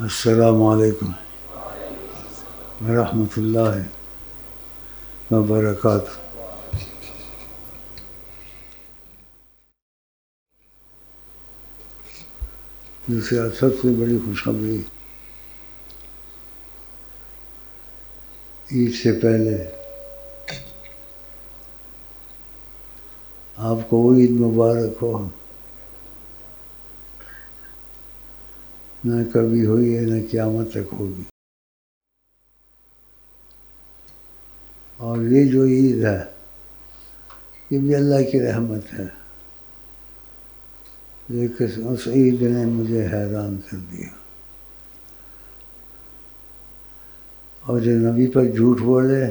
السلام علیکم ورحمۃ اللہ وبرکاتہ۔ دوسری سب سے بڑی خوشخبری، عید سے پہلے آپ کو وہ عید مبارک ہو، نہ کبھی ہوئی ہے نہ قیامت تک ہوگی۔ اور یہ جو عید ہے یہ بھی اللہ کی رحمت ہے، لیکن اس عید نے مجھے حیران کر دیا۔ اور جو نبی پر جھوٹ بولے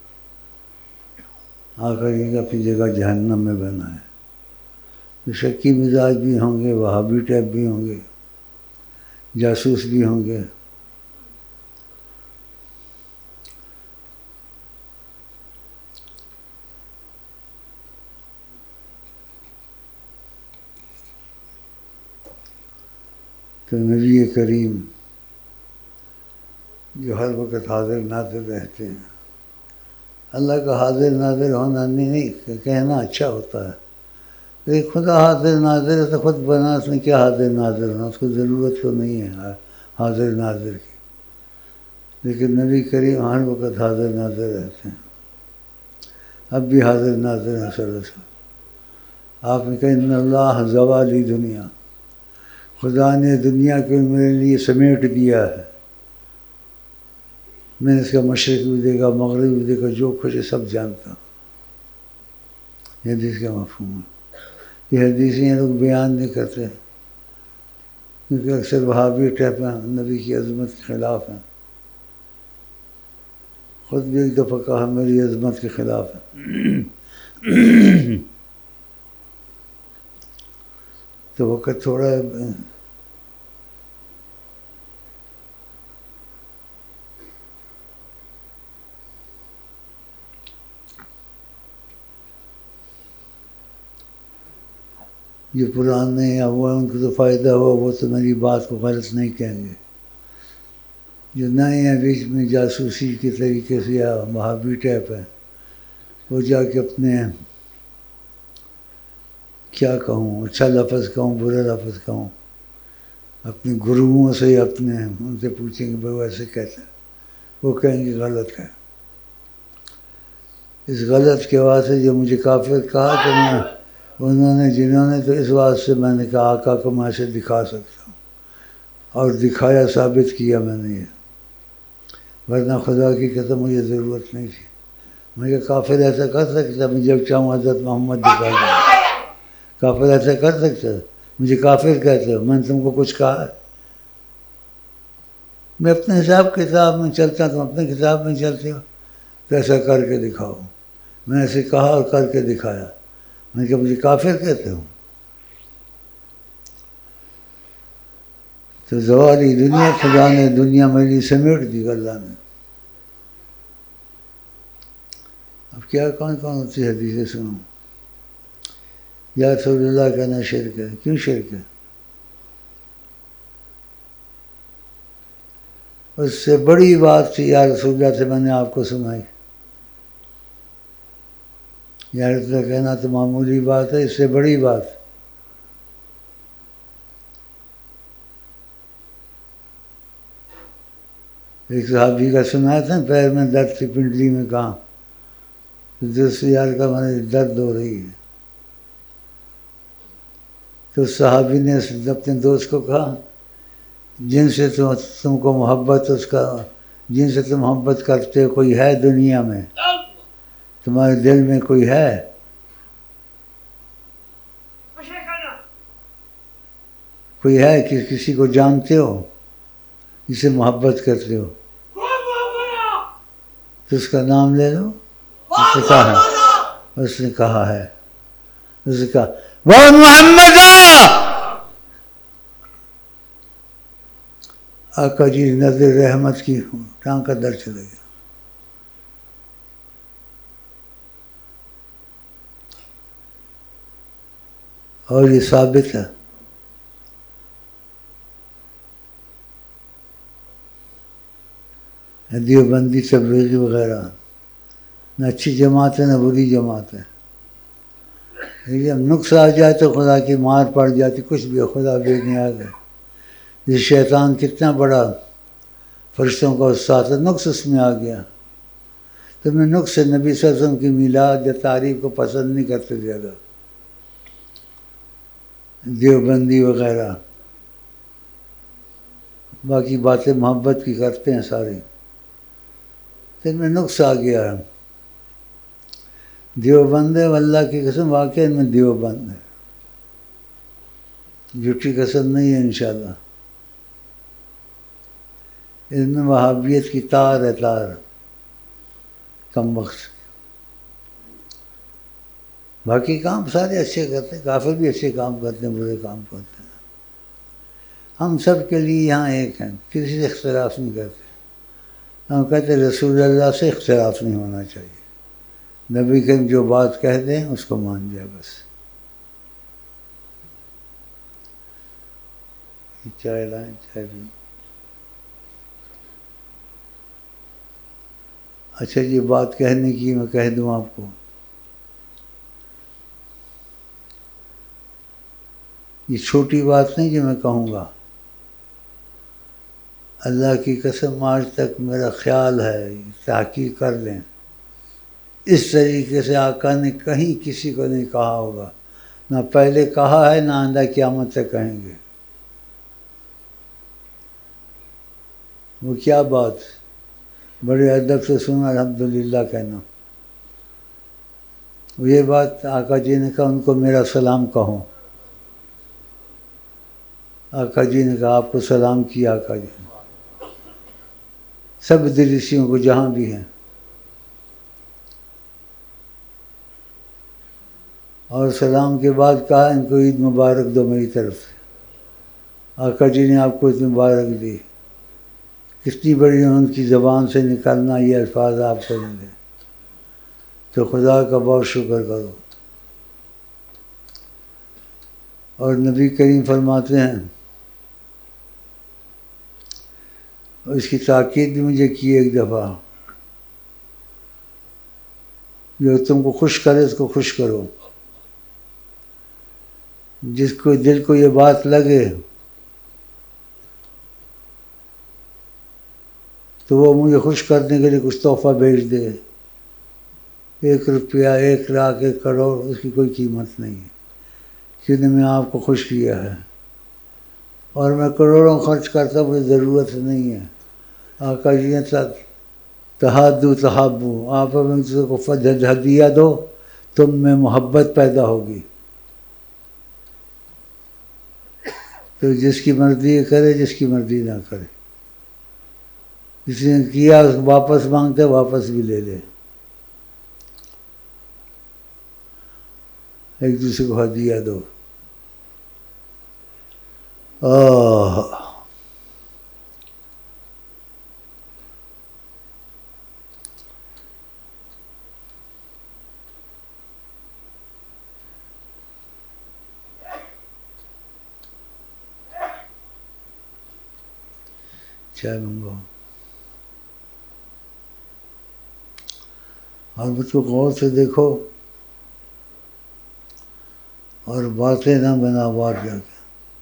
آ کر یہ اپنی جگہ جہنم میں بنا ہے۔ شکی مزاج بھی ہوں گے، وہابی ٹائپ بھی ہوں گے، جاسوس بھی ہوں گے۔ تو نبی کریم جو ہر وقت حاضر ناظر رہتے ہیں، اللہ کا حاضر ناظر ہونا نہیں کہنا اچھا ہوتا ہے، لیکن خدا حاضر ناظر ہے تو خود بنا، اس نے کیا حاضر ناظر ہونا، اس کو ضرورت تو نہیں ہے حاضر ناظر کی۔ لیکن نبی کریم ہر وقت حاضر ناظر رہتے ہیں، اب بھی حاضر ناظر ہیں صلی اللہ علیہ وسلم۔ آپ نے کہا ان اللہ زوالی دنیا، خدا نے دنیا کو میرے لیے سمیٹ دیا ہے، میں نے اس کا مشرق بھی دیکھا، مغرب بھی دیکھا، جو کچھ ہے سب جانتا ہوں۔ یہ حدیث کا مفہوم ہے۔ یہ حدیثیں یہ لوگ بیان نہیں کرتے کیونکہ اکثر وہابی ٹائپ ہیں، نبی کی عظمت کے خلاف ہیں۔ خود بھی ایک دفعہ کہا میری عظمت کے خلاف ہے۔ تو وقت تھوڑا ہے، جو پرانے ہیں وہ ان کو تو فائدہ ہوا، وہ تو میری بات کو غلط نہیں کہیں گے۔ جو نئے ہیں بیچ میں جاسوسی کے طریقے سے یا وہابی ٹائپ ہے، وہ جا کے اپنے کیا کہوں، اچھا لفظ کہوں برا لفظ کہوں، اپنے گروؤں سے اپنے ان سے پوچھیں گے بھائی ایسے کہتے ہیں، وہ کہیں گے غلط ہے۔ اس غلط کے واسطے جو مجھے کافر کہا تو میں جنہوں نے تو اس واسطے میں نے کہا آقا کو میں ایسے دکھا سکتا ہوں، اور دکھایا، ثابت کیا میں نے یہ، ورنہ خدا کی قسم مجھے ضرورت نہیں تھی۔ میں کہا کافر ایسا کر سکتا، میں جب چاہوں حضرت محمد دکھا دوں، کافر ایسا کر سکتا، مجھے کافر کہتے ہو، میں نے تم کو کچھ کہا ہے؟ میں اپنے حساب کتاب میں چلتا، تم اپنے کتاب میں چلتے ہو، تو ایسا کر کے دکھاؤ۔ میں ایسے کہا اور کر کے دکھایا، میں نے کہا مجھے کافر کہتے ہو؟ تو زوالی دنیا، خدا نے دنیا میری سمیٹ دی اللہ نے۔ اب کیا کون کون سی حدیثیں سنوں؟ یا رسول اللہ کہنا شرک ہے، کیوں شرک ہے؟ اس سے بڑی بات تھی یا رسول اللہ سے میں نے آپ کو سنائی۔ یا رسول اللہ کہنا تو معمولی بات ہے، اس سے بڑی بات۔ ایک صحابی کا سنایا تھا پیر میں درد تھی، پنڈلی میں، کہاں؟ دوسرے یار کا میں درد ہو رہی ہے، تو صحابی نے اپنے دوست کو کہا جن سے تم کو محبت، جن سے تم محبت کرتے ہو کوئی ہے دنیا میں؟ تمہارے دل میں کوئی ہے؟ کوئی ہے کہ کسی کو جانتے ہو جسے محبت کرتے ہو؟ تو اس کا نام لے لو۔ اس نے کہا ہے، اس نے کہا ہے، اس نے کہا وہ محمد آقا جی نظر رحمت کی ٹانگ کا در چلے گیا۔ اور یہ ثابت ہے۔ دیوبندی تبلیغی وغیرہ، نہ اچھی جماعت ہے نہ بری جماعت ہے. جب نقص آ جائے تو خدا کی مار پڑ جاتی، کچھ بھی خدا بے نیاز ہے. یہ شیطان کتنا بڑا فرشتوں کا استاد ہے، نقص اس میں آ گیا. تو میں نقص نبی صلی اللہ علیہ وسلم کی میلاد یا تعریف کو پسند نہیں کرتے زیادہ. دیوبندی وغیرہ باقی باتیں محبت کی کرتے ہیں ساری. تو ان میں نقص آ گیا ہے. دیوبند ہے، اللہ کی قسم واقعہ ان میں دیوبند ہے، جھوٹی قسم نہیں ہے انشاءاللہ. ان میں وہابیت کی تار ہے، تار کم وقت. باقی کام سارے اچھے کرتے ہیں، کافر بھی اچھے کام کرتے ہیں، برے کام کرتے ہیں. ہم سب کے لیے یہاں ایک ہیں، کسی سے اختلاف نہیں کرتے. ہم کہتے ہیں رسول اللہ سے اختلاف نہیں ہونا چاہیے. نبی کریم جو بات کہہ دیں اس کو مان جائے بس. چائے لائیں، چائے بھی. اچھا یہ بات کہنے کی میں کہہ دوں آپ کو، یہ چھوٹی بات نہیں جو میں کہوں گا. اللہ کی قسم آج تک میرا خیال ہے، تحقیق کر لیں، اس طریقے سے آقا نے کہیں کسی کو نہیں کہا ہوگا. نہ پہلے کہا ہے، نہ آئندہ قیامت تک کہیں گے. وہ کیا بات، بڑے ادب سے سنا الحمدللہ کہنا. یہ بات آقا جی نے کہا ان کو میرا سلام کہو. آقا جی نے کہا آپ کو سلام کیا آقا جی نے. سب دریشیوں کو جہاں بھی ہیں. اور سلام کے بعد کہا ان کو عید مبارک دو میری طرف سے. آقا جی نے آپ کو عید مبارک دی. کتنی بڑی ان کی زبان سے نکلنا یہ الفاظ آپ کو ملے، تو خدا کا بہت شکر کرو. اور نبی کریم فرماتے ہیں، اور اس کی تاکید بھی مجھے کی ایک دفعہ، جو تم کو خوش کرے اس کو خوش کرو. جس کو دل کو یہ بات لگے تو وہ مجھے خوش کرنے کے لیے کچھ تحفہ بھیج دے. 1 روپیہ، 1 لاکھ، 1 کروڑ، اس کی کوئی قیمت نہیں ہے، کیونکہ میں آپ کو خوش کیا ہے. اور میں کروڑوں خرچ کرتا ہوں، مجھے ضرورت نہیں ہے. آقا جی نے تحادو تحابو، آپ اپنے دوسرے کو ہدیہ دو، تم میں محبت پیدا ہوگی. تو جس کی مرضی کرے، جس کی مرضی نہ کرے. جس نے کیا اس کو واپس مانگتے واپس بھی لے لے. ایک دوسرے کو ہدیہ دو. چائے منگواؤ. اور مجھ کو غور سے دیکھو اور باتیں نہ بنا بات جا کے.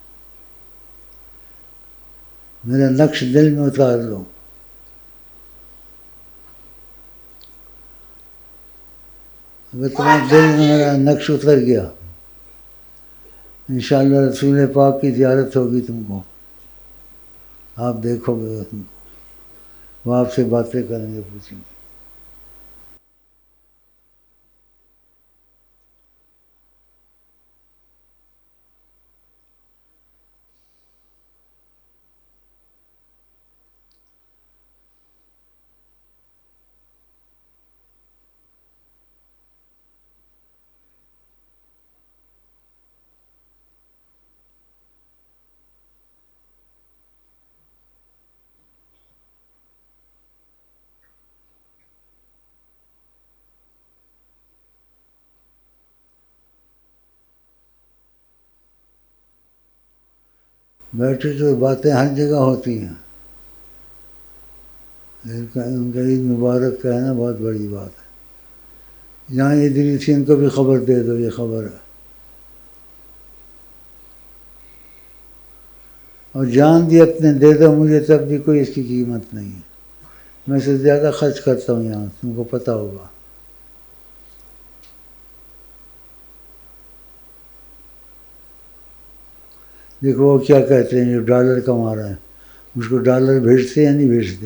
میرا نقش دل میں اتار لو. اگر تمہارے دل میں میرا نقش اتر گیا، انشاءاللہ رسول پاک کی زیارت ہوگی تم کو. آپ دیکھو گے تم کو، وہ آپ سے باتیں کریں گے، پوچھیں گے. بیٹھے تو باتیں ہر جگہ ہوتی ہیں. ان کا عید مبارک کہنا بہت بڑی بات ہے. یہاں ادریسین کو بھی خبر دے دو، یہ خبر ہے. اور جان بھی اپنے دے دو مجھے، تب بھی کوئی اس کی قیمت نہیں ہے. میں سے زیادہ خرچ کرتا ہوں یہاں، تم کو پتہ ہوگا. دیکھو وہ کیا کہتے ہیں جو ڈالر کما رہے ہیں، مجھ کو ڈالر بھیجتے یا نہیں بھیجتے؟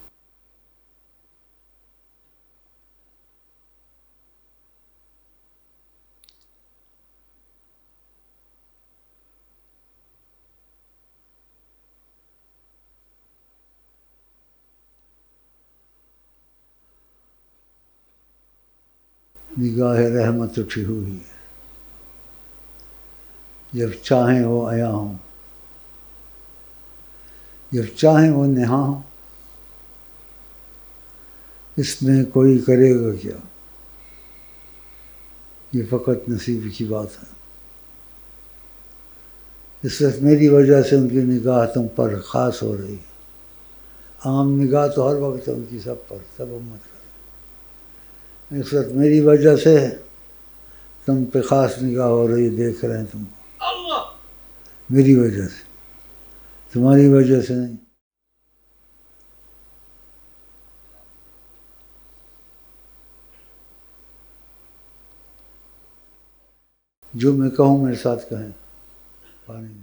نگاہ رحمت اٹھی ہوئی ہے، جب چاہیں وہ عیاں ہوں، جب چاہیں وہ نہاں ہوں. اس میں کوئی کرے گا کیا، یہ فقط نصیب کی بات ہے. اس وقت میری وجہ سے ان کی نگاہ تم پر خاص ہو رہی ہے. عام نگاہ تو ہر وقت ہے ان کی سب پر، سب امت پر. اس وقت میری وجہ سے تم پہ خاص نگاہ ہو رہی ہے، دیکھ رہے ہیں تم کو میری وجہ سے، تمہاری وجہ سے نہیں. جو میں کہوں میرے ساتھ کہیں. پانی دیں.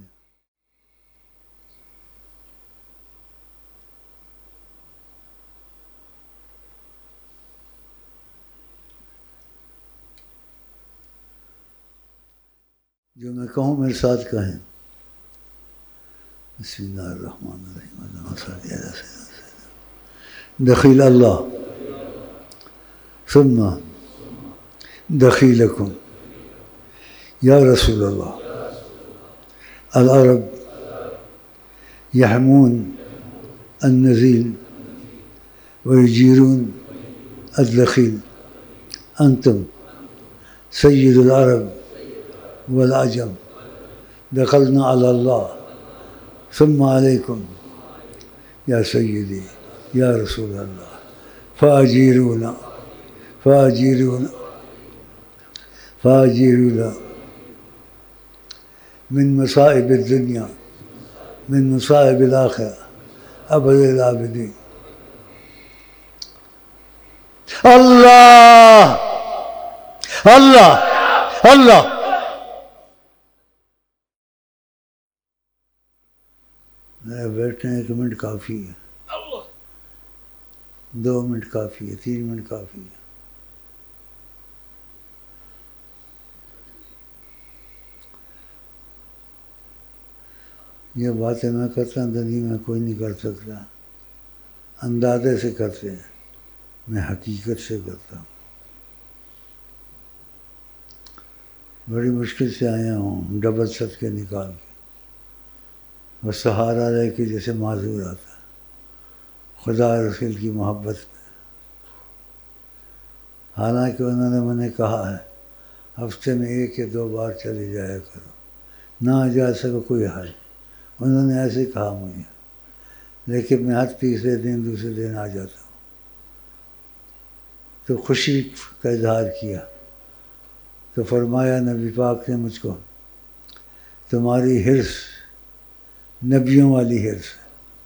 جو میں کہوں میرے ساتھ کہیں. بسم اللہ الرحمن الرحیم. اللہم صلی علی سیدنا. دخیل اللہ ثم دخیلکم یا رسول اللہ. العرب یحمون النزیل ویجیرون الدخیل. انتم سید العرب والعجم، دخلنا علی اللہ ثم علیکم یا سیدی یا رسول اللہ. فاجیرونا فاجیرونا فاجیرونا من مصائب الدنیا من مصائب الآخرہ ابد العابدین. اللہ اللہ اللہ. میرا بیٹھنے 1 منٹ کافی ہے، 2 منٹ کافی ہے، 3 منٹ کافی ہے. یہ باتیں میں کرتا ہوں دنیا میں کوئی نہیں کر سکتا. اندازے سے کرتے ہیں، میں حقیقت سے کرتا ہوں. بڑی مشکل سے آیا ہوں، ڈبل صدقے نکال کے. وہ سہارا لے کے جیسے معذور آتا ہے خدا رسول کی محبت میں. حالانکہ انہوں نے مجھے کہا ہے ہفتے میں 1 یا 2 بار چلے جایا کرو، نہ جا سکو کوئی حل. انہوں نے ایسے کہا مجھے، لیکن میں ہر تیسرے دن دوسرے دن آ جاتا ہوں. تو خوشی کا اظہار کیا تو فرمایا نبی پاک نے مجھ کو، تمہاری حرص نبیوں والی حرص ہے.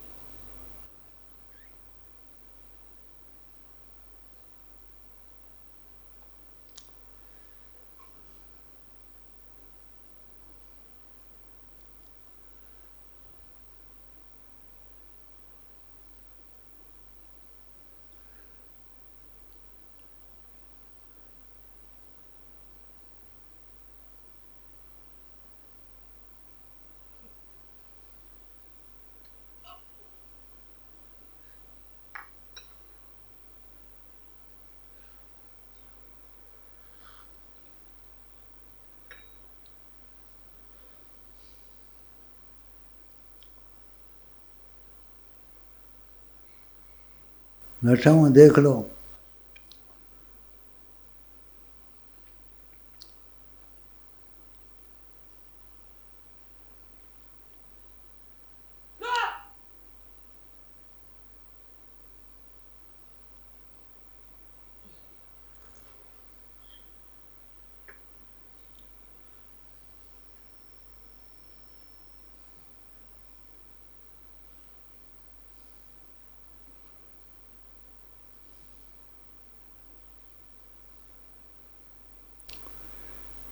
بیٹھا ہوں دیکھ لو.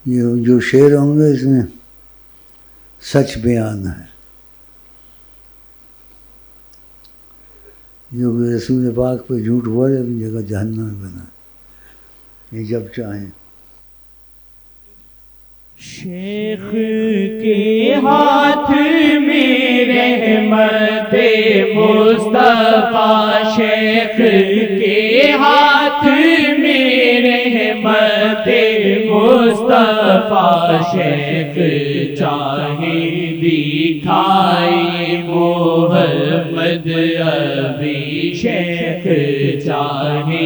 یہ جو شعر ہوں گے اس میں سچ بیان ہے، جو کہ رسول پاک پہ جھوٹ بولے اپنی جگہ جہنم میں بنا، یہ جب چاہیں۔ شیخ کے ہاتھ میں رحمت مصطفیٰ، شیخ کے ہاتھ میں رحمت مصطفیٰ، شیخ چاہے دکھائی محمد ابھی، شیخ چاہے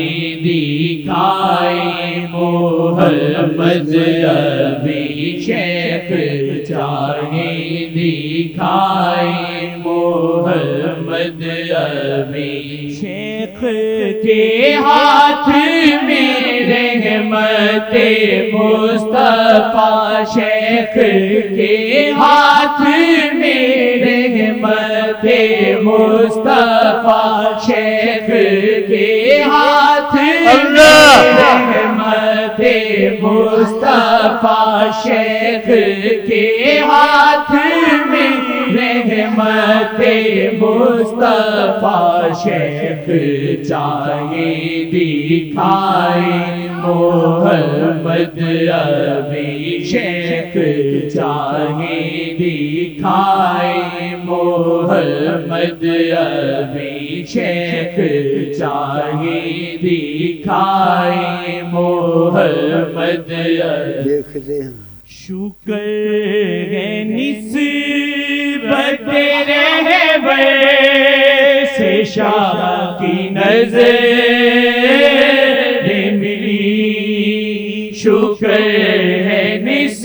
دکھائی محمد ابھی، شیخ چاہے دکھائی محمد ابھی، شیخ کے ہاتھ میں رحمت مصطفیٰ، شیخ کے ہاتھ میں رحمت مصطفیٰ، شیخ کے ہاتھ میں رحمت مصطفیٰ، شیخ کے ہاتھ میں رحمت مصطفیٰ، شیخ چاہے دکھائی محمد ابھی، شیخ چاہے دکھائی محمد ابھی، شیخ چاہے دکھائی محمد ابھی۔ دیکھتے ہیں شکر ہے نسبت رہبر سے شاہ کی نظر ملی، شکر ہے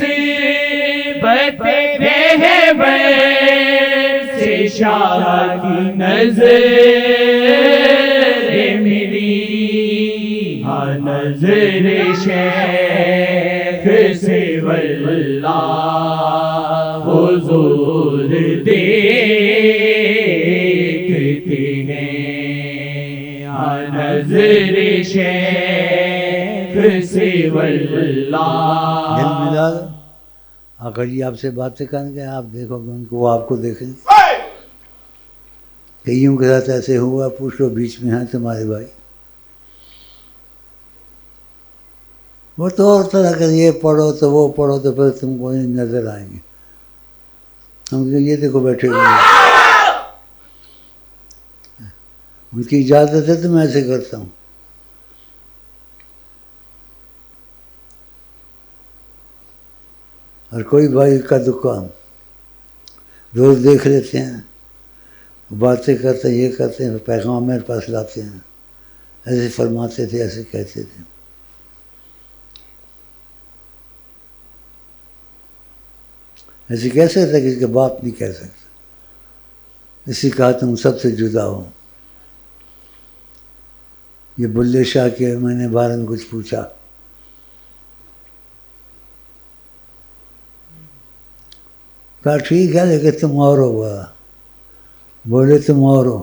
نسبت رہبر سے شاہ کی نظر ملی، ہاں نظر شیخ سے واللہ حضور دیکھتے ہیں، ہاں نظر شیخ سے واللہ۔ دل ملا دو، آقا جی آپ سے باتیں کریں گے، آپ دیکھو گے ان کو، وہ آپ کو دیکھیں گے۔ کئیوں کے ساتھ ایسے ہوا، پوچھ لو بیچ میں ہیں تمہارے بھائی، وہ تو اور طرح کا یہ پڑھو تو وہ پڑھو تو پھر تم کو نظر آئیں گے، ہم کہ یہ دیکھو بیٹھے ہوئے ہیں، ان کی اجازت ہے تو میں ایسے کرتا ہوں۔ اور کوئی بھائی کا دکان روز دیکھ لیتے ہیں، باتیں کرتے ہیں، یہ کرتے ہیں، پیغام میرے پاس لاتے ہیں، ایسے فرماتے تھے، ایسے کہتے تھے۔ ایسے کہہ سکتا کسی کا باپ نہیں کہہ سکتا، اسی کہا تم سب سے جدا ہو۔ یہ بلے شاہ کے میں نے بارے میں کچھ پوچھا، کہا ٹھیک ہے لیکن تم اور ہو، بولے تم اور ہو،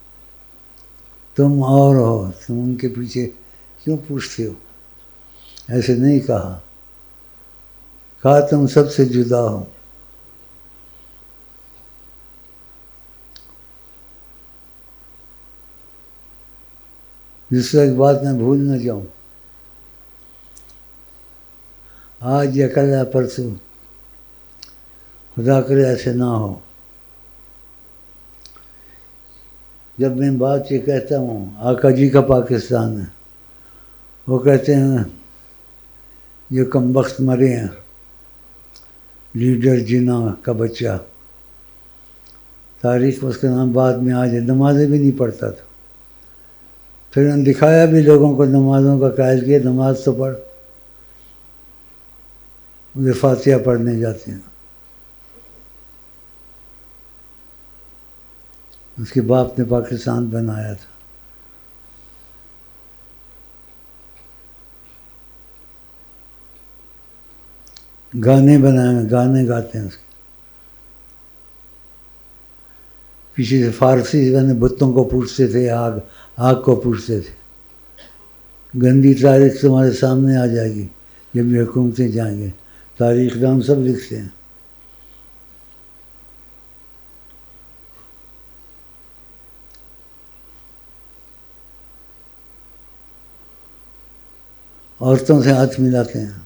تم اور ہو، تم ان کے پیچھے کیوں پوچھتے ہو؟ ایسے نہیں کہا، کہا تم سب سے جدا ہو۔ جس ایک بات میں بھول نہ جاؤں، آج یا کل یا پرسوں، خدا کرے ایسے نہ ہو، جب میں بات یہ کہتا ہوں آقا جی کا پاکستان ہے، وہ کہتے ہیں یہ کم بخت مرے ہیں، لیڈر جنا کا بچہ، تاریخ اس کا نام بعد میں آج نمازیں بھی نہیں پڑھتا تھا، پھر انہوں نے دکھایا بھی لوگوں کو، نمازوں کا قائل کیا، نماز تو پڑھ، مجھے فاتحہ پڑھنے جاتے ہیں۔ اس کے باپ نے پاکستان بنایا تھا، گانے بنائے ہیں، گانے گاتے ہیں اس کے پیچھے سے فارسی سے بتوں کو پوچھتے تھے، آگ کو پوچھتے تھے۔ گندی تاریخ تمہارے سامنے آ جائے گی جب یہ حکومتیں جائیں گے، تاریخ دان سب لکھتے ہیں. عورتوں سے ہاتھ ملاتے ہیں.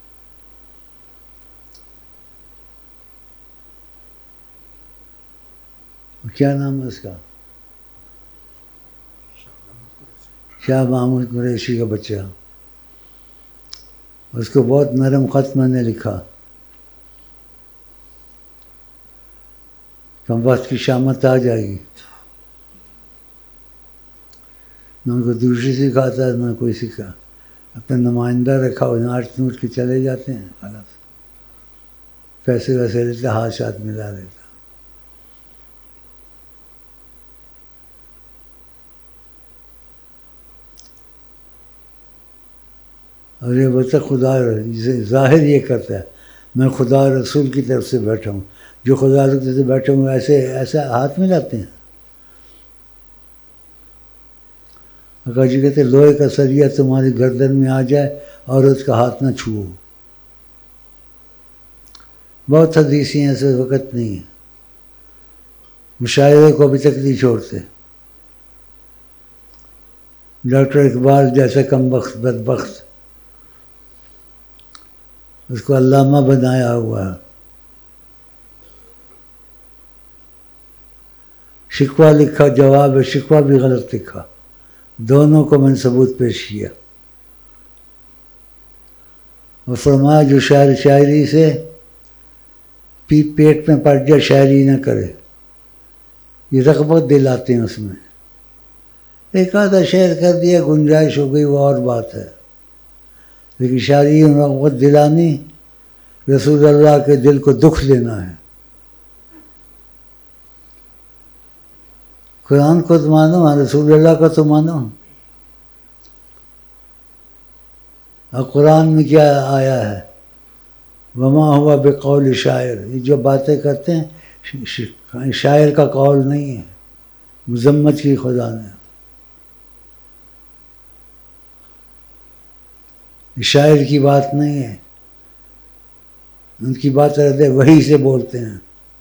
کیا نام ہے اس کا؟ شاہ محمود قریشی کا بچہ. اس کو بہت نرم خط میں نے لکھا. کم وقت کی شامت آ جائے گی. نہ ان کو دوسری سکھاتا ہے نہ کوئی سکھا. اپنا نمائندہ رکھا ہو ناچ نوٹ کے چلے جاتے ہیں. خلاص پیسے ویسے لیتے ہاتھ ساتھ ملا لیتا. اور یہ بچہ خدا ظاہر یہ کرتا ہے میں خدا رسول کی طرف سے بیٹھا ہوں. جو خدا کی طرف سے بیٹھے ہوں ایسا ہاتھ ملاتے ہیں. اکا جی کہتے لوہے کا سریا تمہاری گردن میں آ جائے اور اس کا ہاتھ نہ چھوؤ. بہت حدیثیں ہیں ایسے وقت نہیں ہے. مشاعرے کو ابھی تک نہیں چھوڑتے. ڈاکٹر اقبال جیسا کم بخت بدبخت اس کو علامہ بنایا ہوا ہے. شکوہ لکھا جواب شکوہ بھی غلط لکھا. دونوں کو میں نے ثبوت پیش کیا. اور فرمایا جو شاعر شاعری سے پیٹ میں پڑ جائے شاعری نہ کرے. یہ رغبت دلاتے ہیں اس میں. ایک آدھا شعر کر دیا گنجائش ہو گئی وہ اور بات ہے. لیکن شاعری میں رغبت دلانی رسول اللہ کے دل کو دکھ دینا ہے. قرآن کو تو مانو رسول اللہ کا تو مانو. اور قرآن میں کیا آیا ہے وما ہوا بقول شاعر. یہ جو باتیں کرتے ہیں شاعر کا قول نہیں ہے. مذمت کی خدا نے. شاعر کی بات نہیں ہے. ان کی بات رہتے وہی سے بولتے ہیں.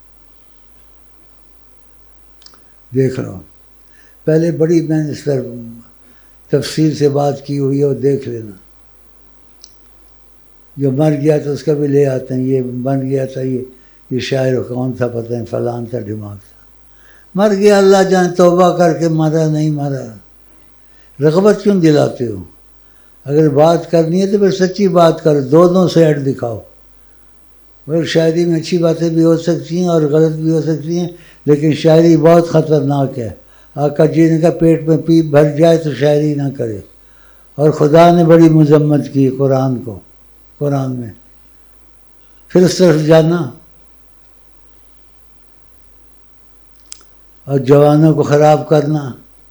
دیکھ رہا ہوں پہلے بڑی میں اس پر تفصیل سے بات کی ہوئی ہے اور دیکھ لینا. جو مر گیا تو اس کا بھی لے آتے ہیں. یہ بن گیا تھا یہ شاعر کون تھا پتہ نہیں فلان تھا دماغ تھا. مر گیا اللہ جانے توبہ کر کے مرا نہیں مرا. رغبت کیوں دلاتے ہو؟ اگر بات کرنی ہے تو پھر سچی بات کرو. دونوں سائڈ دکھاؤ. اور شاعری میں اچھی باتیں بھی ہو سکتی ہیں اور غلط بھی ہو سکتی ہیں. لیکن شاعری بہت خطرناک ہے. آقا جی نے کہا پیٹ میں پیپ بھر جائے تو شاعری نہ کرے. اور خدا نے بڑی مذمت کی قرآن میں. پھر اس طرف جانا اور جوانوں کو خراب کرنا.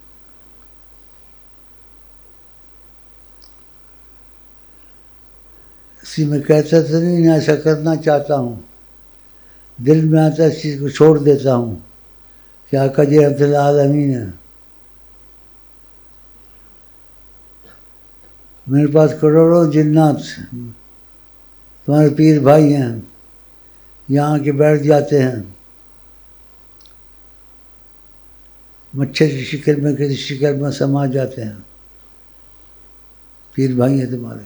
اسی میں کہتا تھا نہیں میں ایسا کرنا چاہتا ہوں. دل میں آتا اس چیز کو چھوڑ دیتا ہوں کہ آقا جی رحمت اللہ العالمین ہے. میرے پاس کروڑوں جنات تمہارے پیر بھائی ہیں. یہاں کے بیٹھ جاتے ہیں مچھر کی شکل میں کسی شکل میں سما جاتے ہیں. پیر بھائی ہیں تمہارے.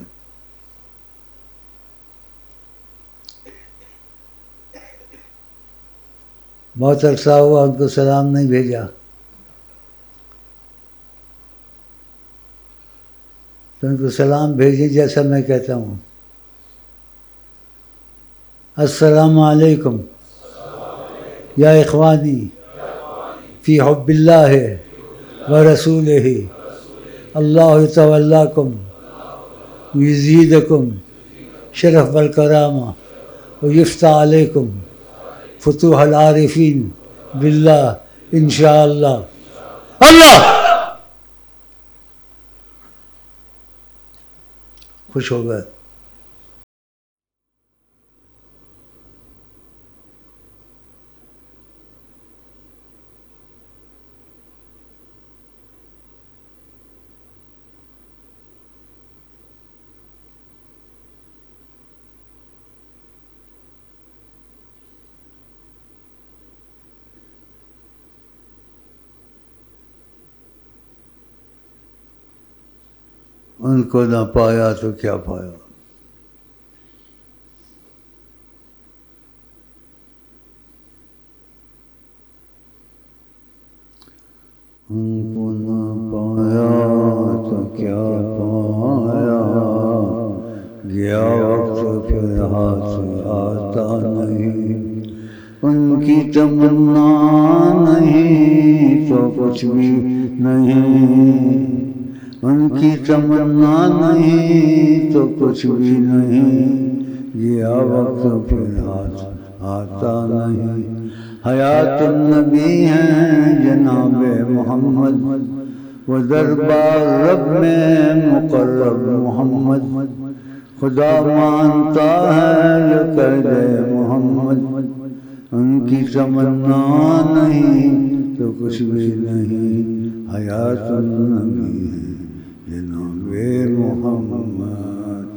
بہت عرصہ ہوا ان کو سلام نہیں بھیجا. تو ان کو سلام بھیجیں جیسا میں کہتا ہوں. السلام علیکم یا اخوانی فی حب اللہ و رسولہ اللہ تولاکم یزیدکم شرف والکرامہ و یفتح علیکم فتوح العارفین باللہ انشاءاللہ. اللہ خوش ہو گئے. ان کو نہ پایا تو کیا پایا؟ ان کو نہ پایا تو کیا پایا، گیا وقت پھر ہاتھ آتا نہیں، ان کی تمنا نہیں تو کچھ بھی نہیں، ان کی تمنا نہیں تو کچھ بھی نہیں، گیا وقت پھر ہاتھ آتا نہیں۔ حیات النبی ہیں جناب محمد، وہ دربار رب میں مقرب محمد، خدا مانتا ہے جو کہہ دے محمد، ان کی تمنا نہیں تو کچھ بھی نہیں، حیات النبی ہیں جناب محمد۔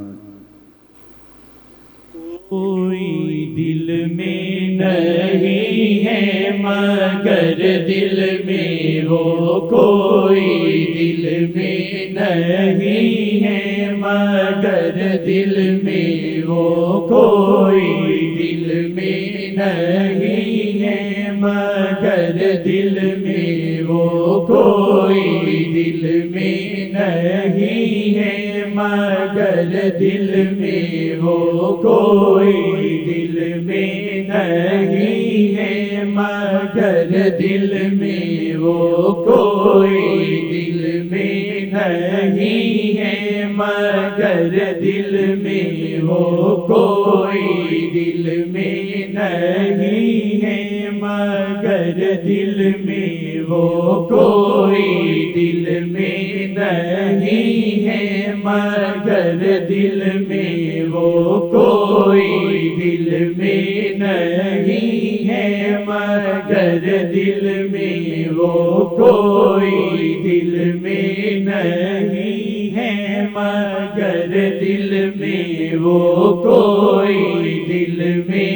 کوئی دل میں نہیں ہے مگر دل میں وہ، کوئی دل میں نہیں ہے مگر دل میں وہ، کوئی دل میں نہیں ہے مگر دل میں وہ، کوئی دل میں نہیں ہے مگر دل میں وہ، کوئی دل میں نہیں ہے مگر دل میں وہ، کوئی دل میں نہیں ہے مگر دل میں وہ، کوئی دل میں نہیں ہے مگر دل میں وہ، کوئی دل میں نہیں ہے مگر دل میں وہ، کوئی دل میں نہیں ہے مگر دل میں وہ، کوئی دل میں نہیں ہے مگر دل میں وہ، کوئی دل میں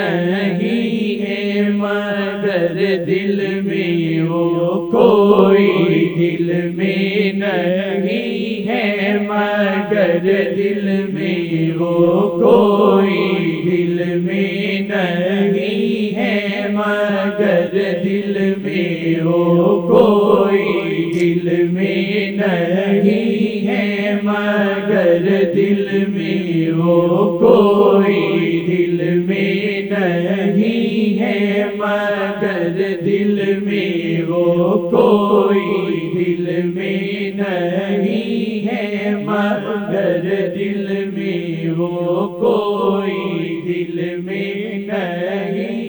نہیں ہے مگر دل میں وہ، کوئی دل میں نہیں ہے مگر دل میں وہ، کوئی دل میں نہیں ہے مگر دل میں وہ، کوئی دل میں نہیں ہے مگر دل میں وہ، کوئی دل میں نہیں ہے مگر دل میں وہ، کوئی دل میں نہیں ہے مگر دل میں وہ، کوئی دل میں نہیں